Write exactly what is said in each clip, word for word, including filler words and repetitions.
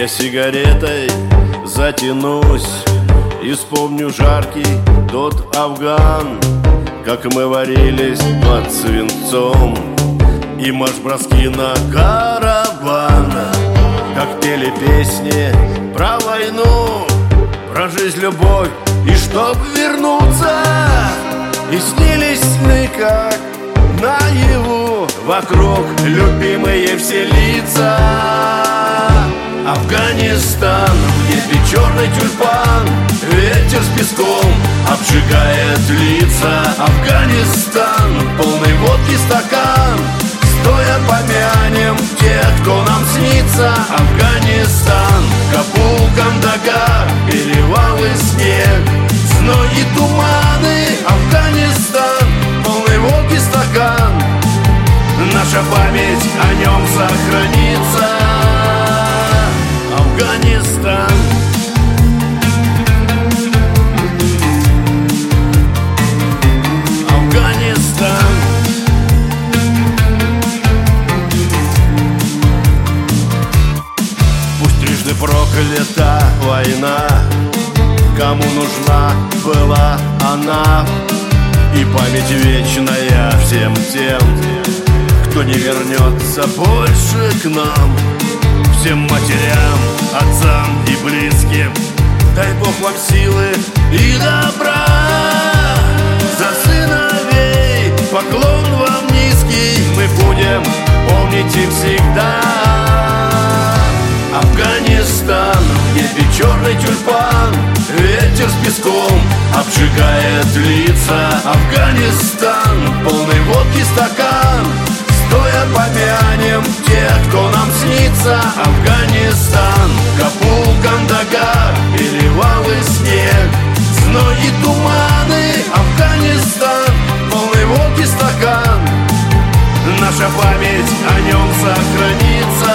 Я сигаретой затянусь и вспомню жаркий тот Афган, как мы варились под свинцом и марш-броски на караван, как пели песни про войну, про жизнь, любовь и чтоб вернуться. И снились сны, как наяву, вокруг любимые все лица. Афганистан, в небе черный тюльпан, ветер с песком обжигает лица. Афганистан, полный водки стакан, стоя помянем тех, кто нам снится. Афганистан, Кабул, Кандагар, перевалы, снег, зной и туманы. Афганистан, полный водки стакан, наша память о нем сохранится. Афганистан. Афганистан. Пусть трижды проклята война, кому нужна была она, и память вечная всем тем, кто не вернется больше к нам. Всем матерям, отцам и близким дай Бог вам силы и добра. За сыновей поклон вам низкий, мы будем помнить их всегда. Афганистан, в небе черный тюльпан, ветер с песком обжигает лица. Афганистан, полный водки стакан, стоя помянем тех, кто нам снится. Афганистан, Кабул, Кандагар, перевалы, снег, зной и туманы. Афганистан, полный водки стакан, наша память о нем сохранится.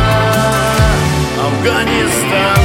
Афганистан.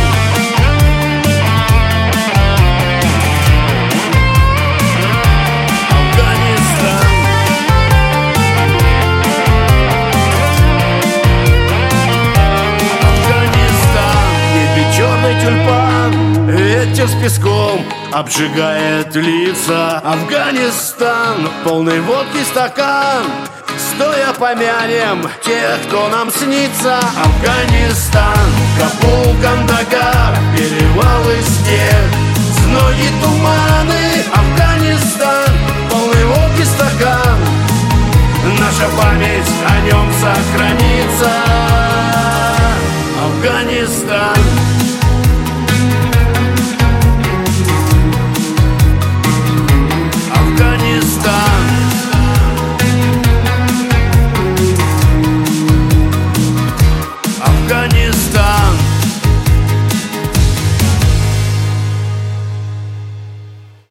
Черный тюльпан, ветер с песком обжигает лица. Афганистан, полный водки стакан, стоя помянем тех, кто нам снится. Афганистан, Кабул, Кандагар, перевалы, снег, зной и туманы. Афганистан, полный водки стакан, наша память о нем сохранится.